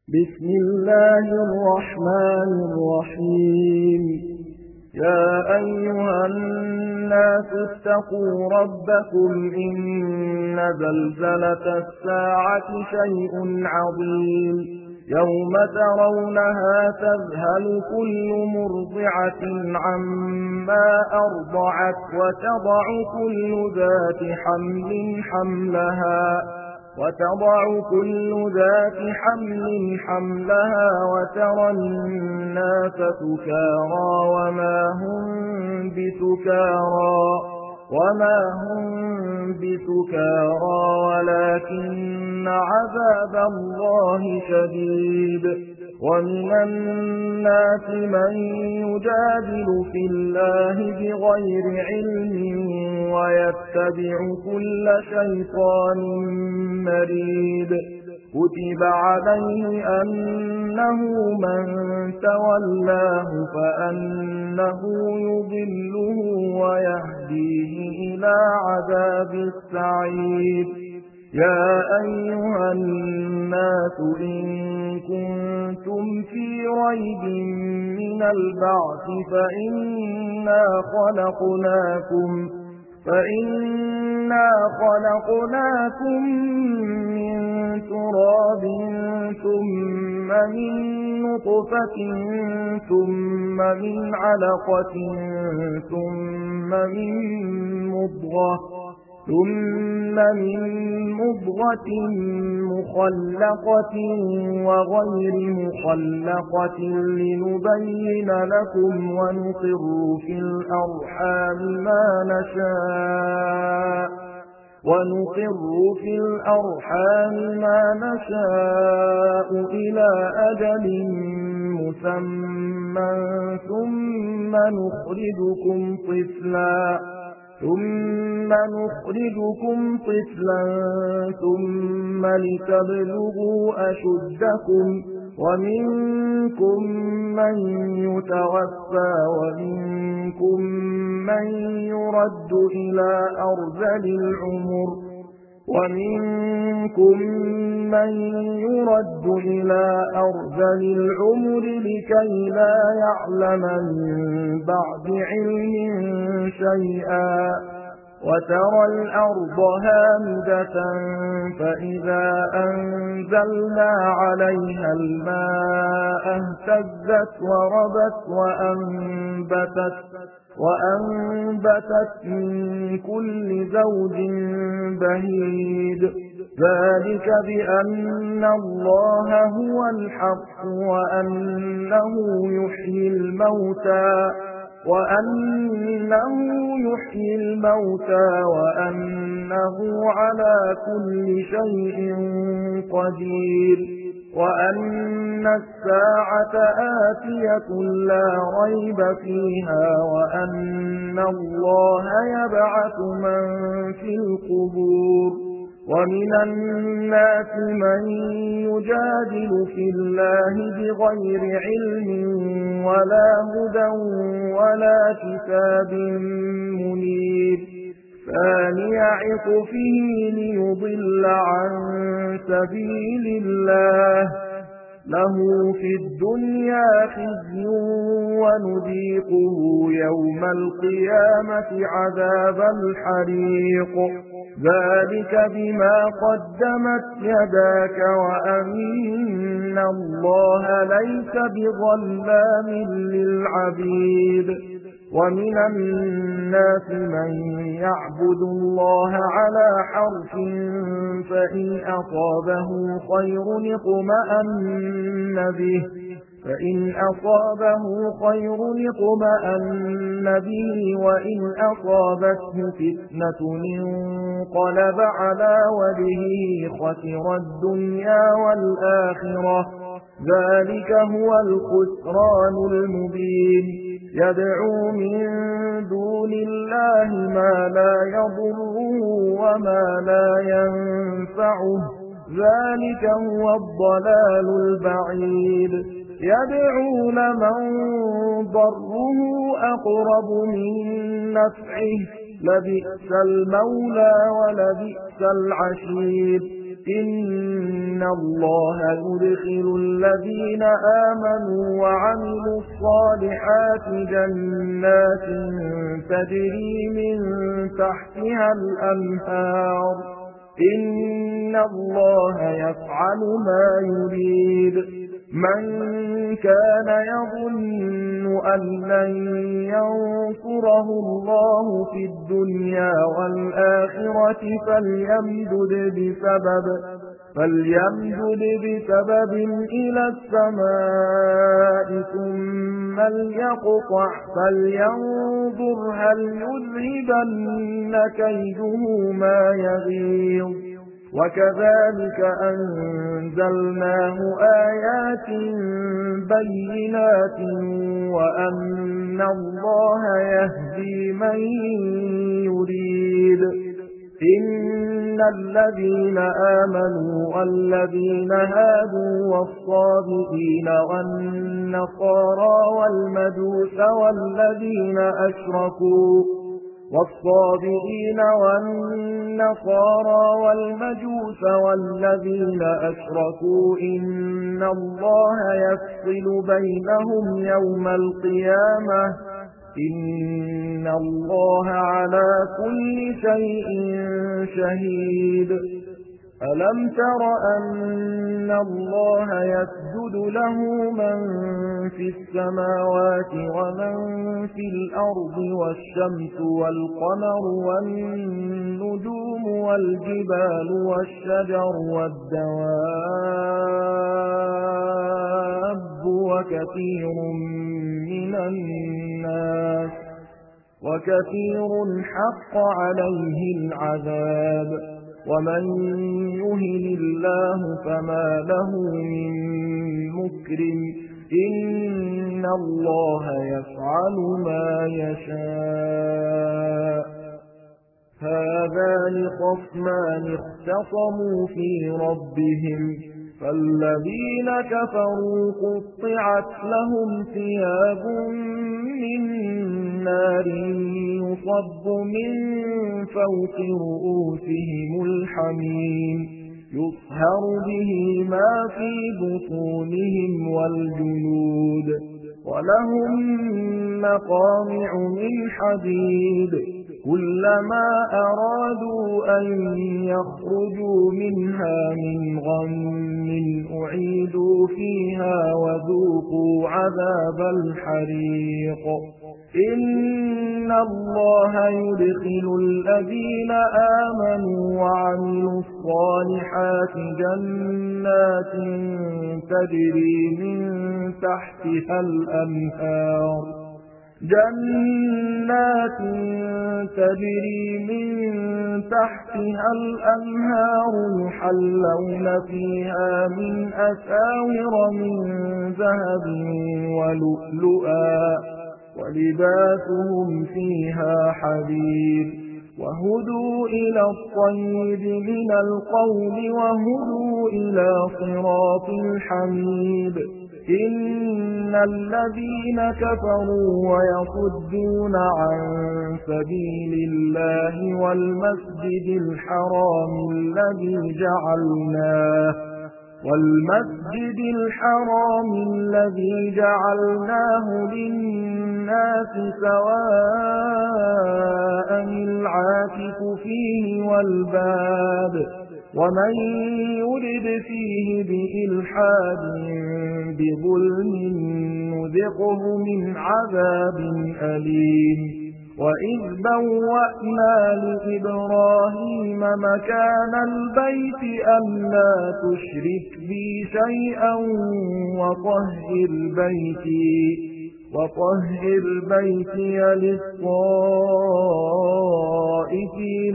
بسم الله الرحمن الرحيم. يا أيها الناس اتقوا ربكم إن زلزلة الساعة شيء عظيم يوم ترونها تذهل كل مرضعة عما أرضعت وتضع كل ذات حملها وترى الناس سكارى وما هم بسكارى ولكن عذاب الله شديد. ومن الناس من يجادل في الله بغير علم ويتبع كل شيطان مريد. كتب عليه أنه من تولاه فأنه يضله ويهديه إلى عذاب السعير. يا أيها الناس إن كنتم في ريب من البعث فإنا خلقناكم من تراب ثم من نطفة ثم من علقة ثم من مضغة مخلقة وغير مخلقة لنبين لكم ونقر في الأرحام ما نشاء إلى أجل مسمى ثم نخرجكم طفلا ثم لتبلغوا أشدكم ومنكم من يتوفى ومنكم من يرد إلى أرذل العمر لكي لا يعلم من بعد علم شيئا. وترى الأرض هامدة فإذا أنزلنا عليها الماء اهتزت وربت وأنبتت من كل زوج بهيج. ذلك بأن الله هو الحق وأنه يحيي الموتى وأنه على كل شيء قدير. وأن الساعة آتية لا ريب فيها وأن الله يبعث من في القبور. ومن الناس من يجادل في الله بغير علم ولا هدى ولا كتاب منير. ثاني عطفه ليضل عن سبيل الله له في الدنيا خزي ونذيقه يوم القيامة عذاب الحريق. ذلك بما قدمت يداك وأن الله ليس بظلام للعبيد. ومن الناس من يعبد الله على حرف فإن أصابه خير اطمأن به وإن أصابته فتنة انقلب على وجهه خسر الدنيا والآخرة. ذلك هو الخسران المبين. يدعو من دون الله ما لا يضره وما لا ينفعه. ذلك هو الضلال البعيد. يدعو لمن ضره أقرب من نفعه لبئس المولى ولبئس العشير. إن إن الله يدخل الذين آمنوا وعملوا الصالحات جنات تجري من تحتها الأنهار إن الله يفعل ما يريد من كان يظن أن لن ينصره الله في الدنيا والآخرة فليمدد بسبب إلى السماء ثم ليقطع فلينظر هل يذهبن كيده ما يغيظ وكذلك أنزلناه آيات بينات وأن الله يهدي من يريد إن الذين آمنوا والذين هادوا والصابئين والنصارى والمجوس والذين أشركوا إن الله يفصل بينهم يوم القيامة إن الله على كل شيء شهيد ألم تر أن الله يسجد له من في السماوات ومن في الأرض والشمس والقمر والنجوم والجبال والشجر والدواب وكثير حق عليه العذاب ومن يهن الله فما له من مكرم إن الله يفعل ما يشاء هذان خصمان اختصموا في ربهم فالذين كفروا قطعت لهم ثياب من نار يصب من فوق رؤوسهم الحميم يصهر به ما في بطونهم والجلود ولهم مقامع من حديد كلما أرادوا أن يخرجوا منها من غم أعيدوا فيها وذوقوا عذاب الحريق إن الله يدخل الذين آمنوا وعملوا الصالحات جنات تجري من تحتها الأنهار يحلون فيها من أساور من ذهب ولؤلؤا ولباسهم فيها حرير وهدوا إلى الطيب من القول وهدوا إلى صراط الحميد إن الذين كفروا ويصدون عن سبيل الله والمسجد الحرام الذي جعلناه للناس سواء العاكف فيه والباد ومن يرد فيه بإلحاد بظلم نذقه من عذاب أليم وإذ بوأنا لإبراهيم مكان البيت ألا تشرك بي شيئا وطهر بيتي للطائفين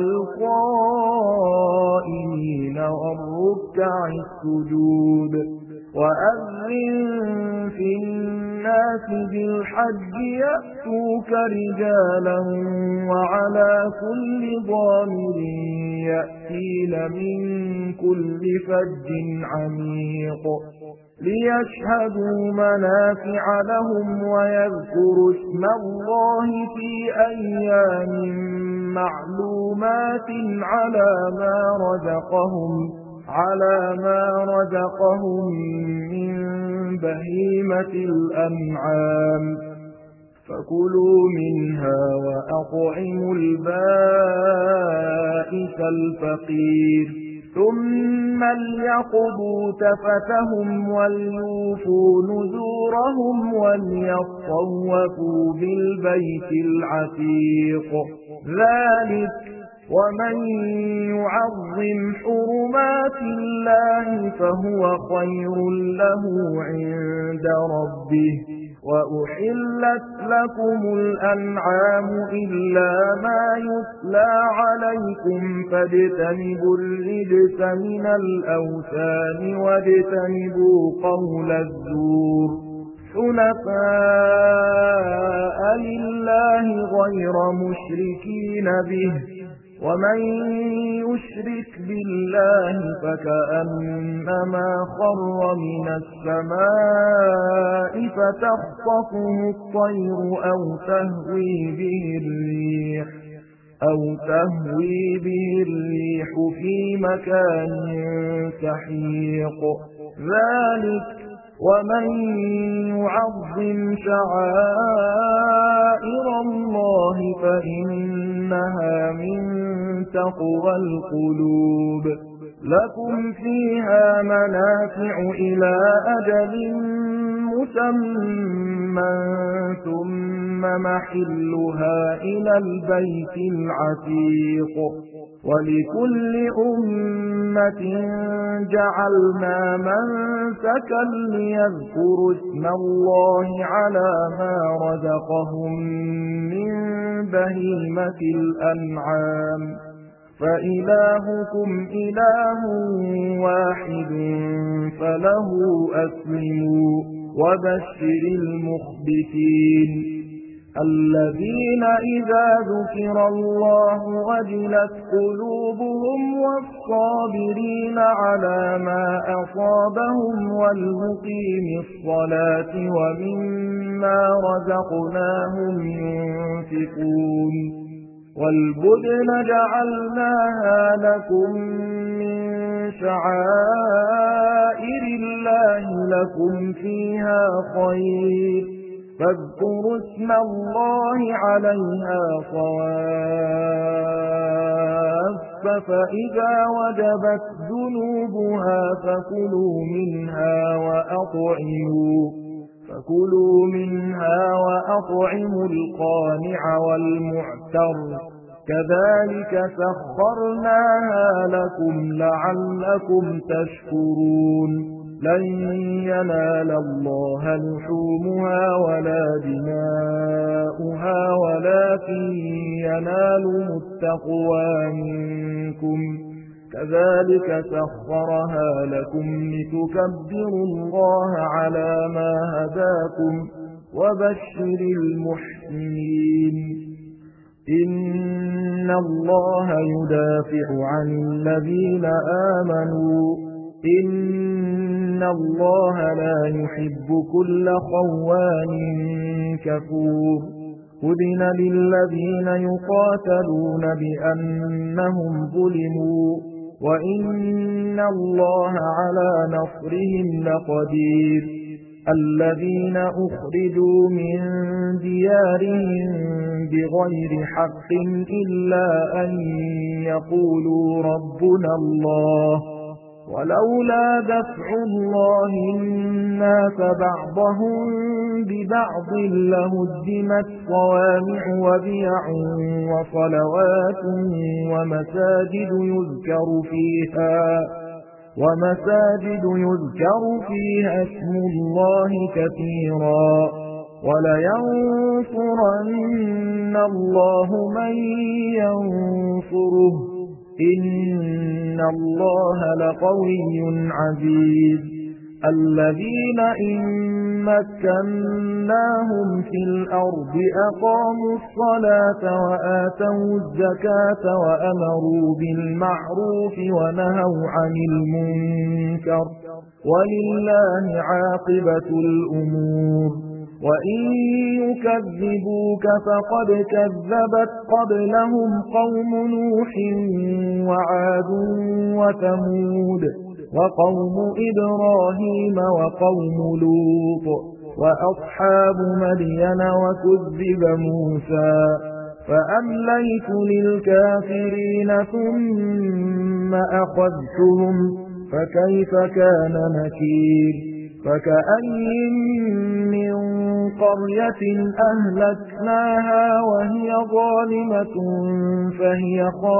والقائمين والركع السجود وأذن في الناس بالحج يأتوك رجالا وعلى كل ضامر يأتين من كل فج عميق ليشهدوا منافع لهم ويذكروا اسم الله في أيام معلومات على ما رزقهم على ما رزقهم من بهيمة الأنعام فكلوا منها وأطعموا البائس الفقير ثم ليقضوا تفتهم وليوفوا نذورهم وليطوفوا بالبيت العتيق ذلك ومن يعظم حرمات الله فهو خير له عند ربه وأحلت لكم الأنعام إلا ما يتلى عليكم فاجتنبوا الرجس من الأوثان واجتنبوا قول الزور حنفاء لله غير مشركين به ومن يشرك بالله فكأنما خر من السماء فتخطفه الطير أو تهوي به الريح في مكان سحيق ذلك ومن يعظم شعائر الله فإنها من تقوى القلوب لكم فيها منافع إلى أجل مسمى ثم محلها إلى البيت العتيق ولكل أمة جعلنا منسكا ليذكروا اسم الله على ما رزقهم من بهيمة الأنعام فإلهكم إله واحد فله أسلموا وبشر المخبتين الذين إذا ذكر الله وجلت قلوبهم والصابرين على ما أصابهم والمقيم الصلاة ومما رزقناهم ينفقون والبدن جعلناها لكم من شعائر الله لكم فيها خير فاذكروا اسم الله عليها صواف فإذا وجبت جنوبها فكلوا منها وأطعموا القانع والمعتر كذلك سخرناها لكم لعلكم تشكرون لن ينال الله لحومها ولا دماؤها ولكن يناله التقوى منكم كذلك سخرها لكم لتكبروا الله على ما هداكم وبشر المحسنين إن الله يدافع عن الذين آمنوا إن الله لا يحب كل خوان كفور أذن للذين يقاتلون بأنهم ظلموا وإن الله على نصرهم لقدير الذين أخرجوا من ديارهم بغير حق إلا أن يقولوا ربنا الله ولولا دفع الله الناس بعضهم ببعض لهدمت صوامع وبيع وصلوات ومساجد يذكر فيها اسم الله كثيرا ولينصرن الله من ينصره إن الله لقوي عزيز الذين إن مكناهم في الأرض أقاموا الصلاة وآتوا الزكاة وأمروا بالمعروف ونهوا عن المنكر ولله عاقبة الأمور وإن يكذبوك فقد كذبت قبلهم قوم نوح وعاد وثمود وقوم إبراهيم وقوم لوط وأصحاب مدين وكذب موسى فأمليت للكافرين ثم أخذتهم فكيف كان نكير فكأي من قرية أهلكناها وهي ظالمة فهي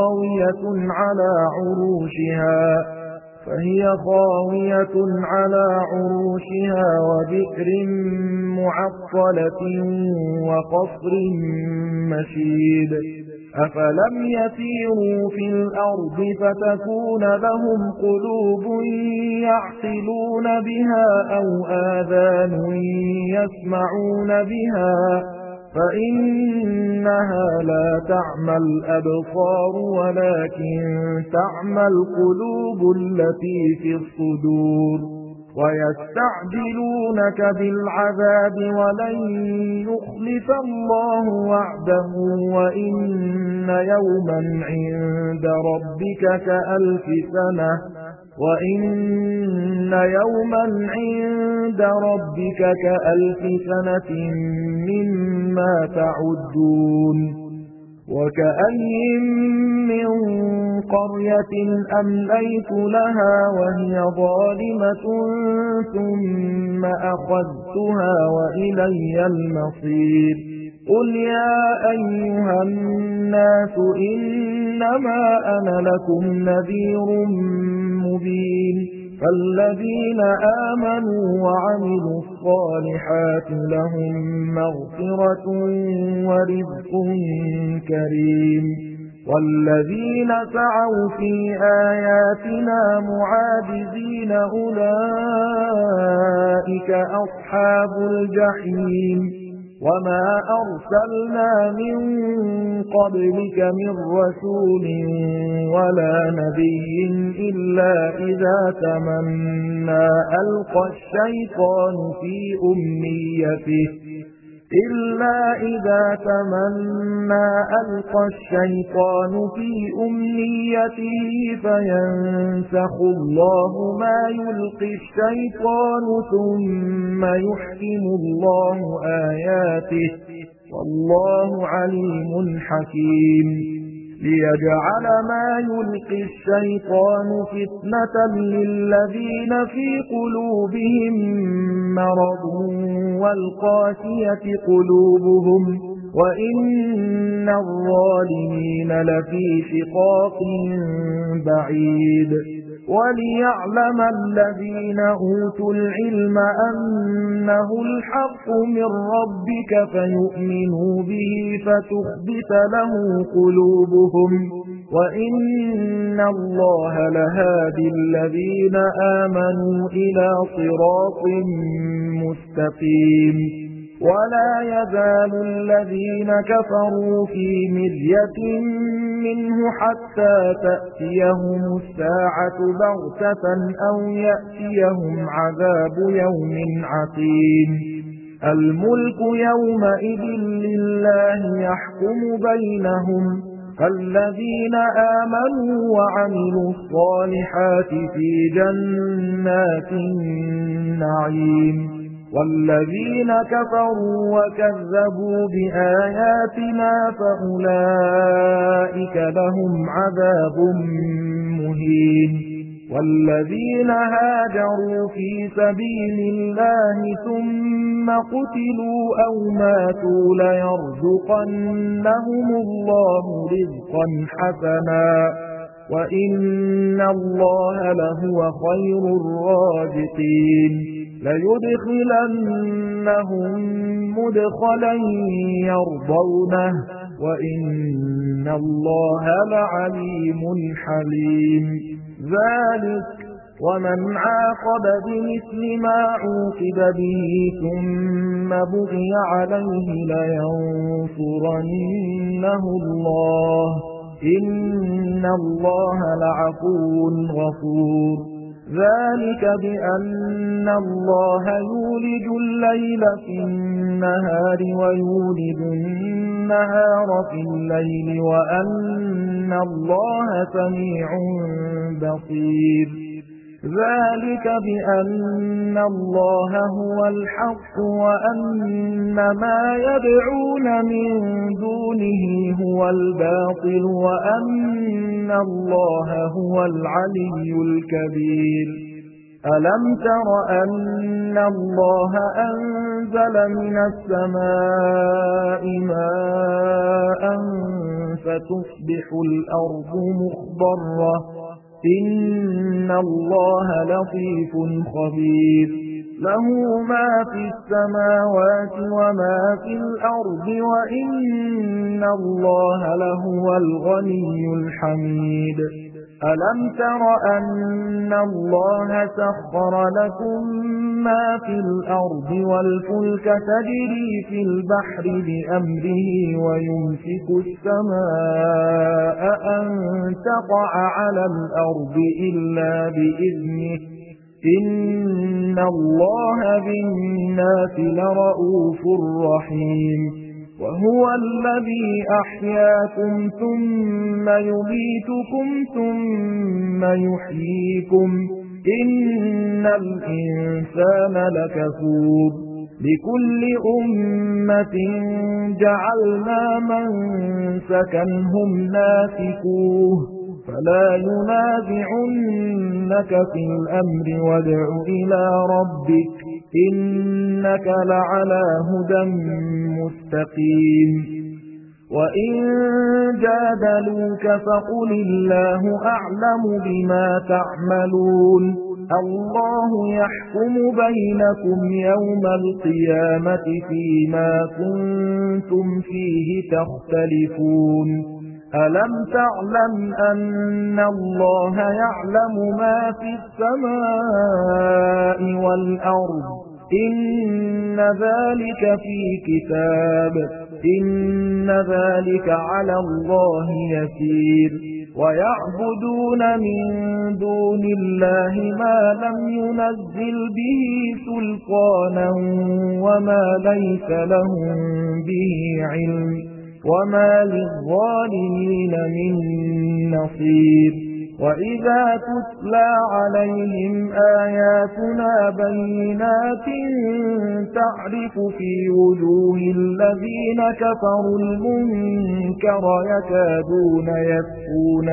خاوية على عروشها وبئر معطلة وقصر مشيد أفلم يسيروا في الأرض فتكون لهم قلوب يعقلون بها أو آذان يسمعون بها فإنها لا تعمى الأبصار ولكن تعمى القلوب التي في الصدور ويستعجلونك بالعذاب ولن يخلف الله وعده وإن يوما عند ربك كألف سنة مما تعدون وكأي من قرية أمليت لها وهي ظالمة ثم أخذتها وإلي المصير قل يا أيها الناس إنما أنا لكم نذير مبين فالذين آمنوا وعملوا الصالحات لهم مغفرة ورزق كريم والذين سعوا في آياتنا معاجزين أولئك أصحاب الجحيم وما أرسلنا من قبلك من رسول ولا نبي إلا إذا تمنى ألقى الشيطان في أمنيته فينسخ الله ما يلقي الشيطان ثم يحكم الله آياته والله عليم حكيم ليجعل ما يلقي الشيطان فتنة للذين في قلوبهم مرض والقاسية قلوبهم وإن الظالمين لفي شقاق بعيد وليعلم الذين أوتوا العلم أنه الحق من ربك فيؤمنوا به فتخبت له قلوبهم وإن الله لهادي الذين آمنوا إلى صراط مستقيم ولا يزال الذين كفروا في مرية منه حتى تأتيهم الساعة بغتة أو يأتيهم عذاب يوم عقيم الملك يومئذ لله يحكم بينهم فالذين آمنوا وعملوا الصالحات في جنات النعيم والذين كفروا وكذبوا بآياتنا فأولئك لهم عذاب مهين والذين هاجروا في سبيل الله ثم قتلوا أو ماتوا ليرزقنهم الله رزقا حسنا وإن الله لهو خير الرازقين ليدخلنهم مدخلا يرضونه وإن الله لعليم حليم ذلك ومن عاقب بمثل ما عوقب به ثم بغي عليه لينصرنه الله إن الله لعفو غفور ذلك بأن الله يولج الليل في النهار ويولج النهار في الليل وأن الله سميع بصير ذلك بأن الله هو الحق وأن ما يدعون من دونه هو الباطل وأن الله هو العلي الكبير ألم تر أن الله أنزل من السماء ماء فتصبح الأرض مخضرة إن الله لطيف خبير له ما في السماوات وما في الأرض وإن الله لهو الغني الحميد ألم تر أن الله سخر لكم ما في الأرض والفلك تجري في البحر بأمره ويمسك السماء أن تقع على الأرض إلا بإذنه إن الله بالناس لرؤوف رحيم وهو الذي أحياكم ثم يميتكم ثم يحييكم إن الإنسان لكفور لكل أمة جعلنا منسكا هم ناسكوه فلا ينازعنك في الأمر وادع إلى ربك إنك لعلى هدى مستقيم وإن جادلوك فقل الله أعلم بما تعملون الله يحكم بينكم يوم القيامة فيما كنتم فيه تختلفون ألم تعلم أن الله يعلم ما في السماء والأرض إن ذلك في كتاب إن ذلك على الله يسير ويعبدون من دون الله ما لم ينزل به سلطانا وما ليس لهم به علم وما للظالمين من نصير وإذا تتلى عليهم آياتنا بينات تعرف في وجوه الذين كفروا المنكر يكادون يسقون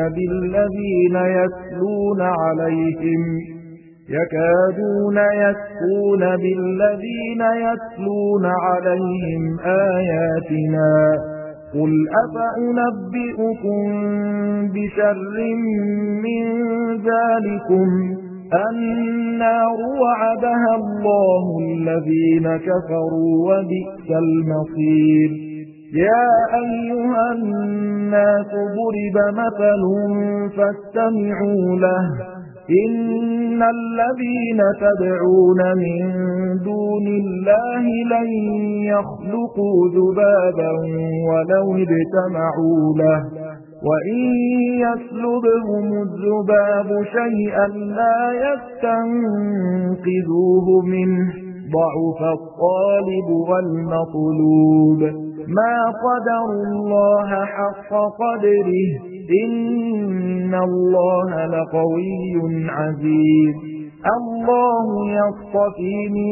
بالذين يتلون عليهم آياتنا قل أفأنبئكم بشر من ذلكم النار وعدها الله الذين كفروا وبئس المصير يا أيها الناس ضرب مثل فاستمعوا له إن الذين تدعون من دون الله لن يخلقوا ذبابا ولو اجتمعوا له وإن يسلبهم الذباب شيئا لا يستنقذوه منه ضعف الطالب والمطلوب ما قدر الله حق قدره إن الله لقوي عزيز الله يصطفي من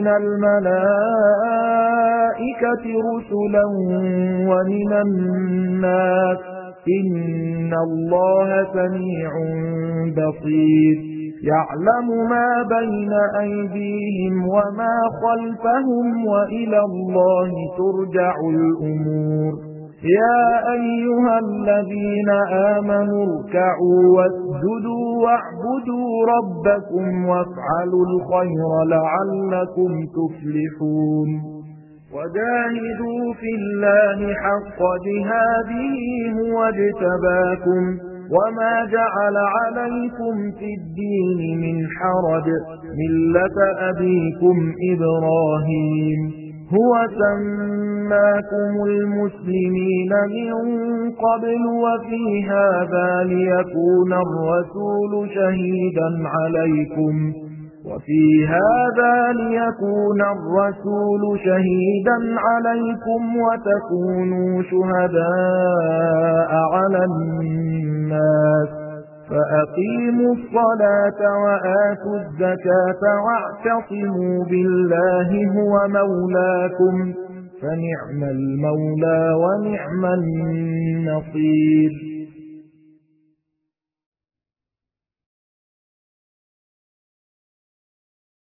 الملائكة رسلا ومن الناس إن الله سميع بصير يعلم ما بين أيديهم وما خلفهم وإلى الله ترجع الأمور يا أيها الذين آمنوا اركعوا واسجدوا واعبدوا ربكم وافعلوا الخير لعلكم تفلحون وجاهدوا في الله حق جهاده هو اجتباكم وما جعل عليكم في الدين من حرج ملة أبيكم إبراهيم هو سماكم المسلمين من قبل وفي هذا ليكون الرسول شهيدا عليكم وتكونوا شهداء على الناس فأقيموا الصلاة وآتوا الزكاة واعتصموا بالله هو مولاكم فنعم المولى ونعم النصير